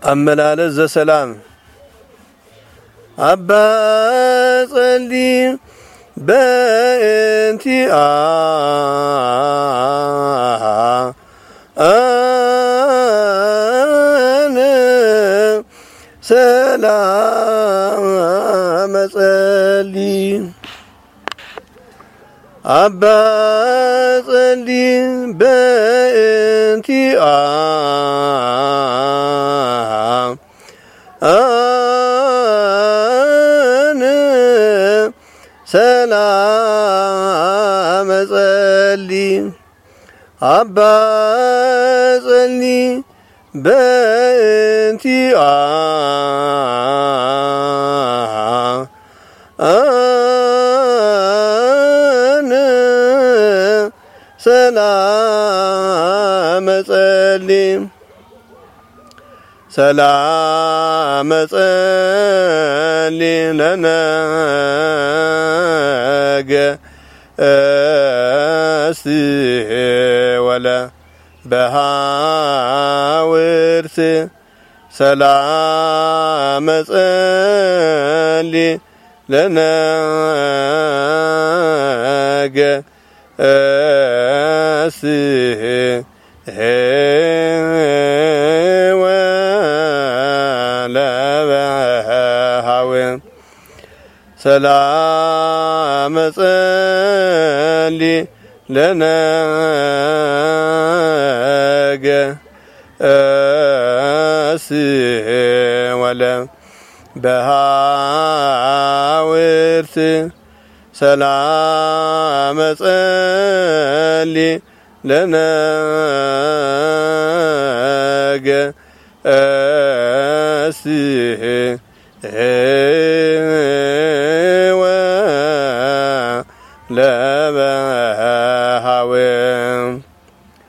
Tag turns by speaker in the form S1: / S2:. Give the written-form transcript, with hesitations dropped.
S1: አመላለስ ዘሰላም አባ ጸልይ በእንቲአ አነ ሰላም ጸልይ አባ ጸልይ በእንቲአ አነ ሰላም ጸልይ አባ ጸልይ በእንቲአ አነ ሰላም ጸልይ ሰላም ጸልይ ለነገ እስህ ወለ በሃውርት ሰላም ጸልይ ለነገ እስህ ሰላም ጸልይ ለነገ እስህ ወለ በሃውርት ሰላም ጸልይ ለነገ እስህ ለበሃዌ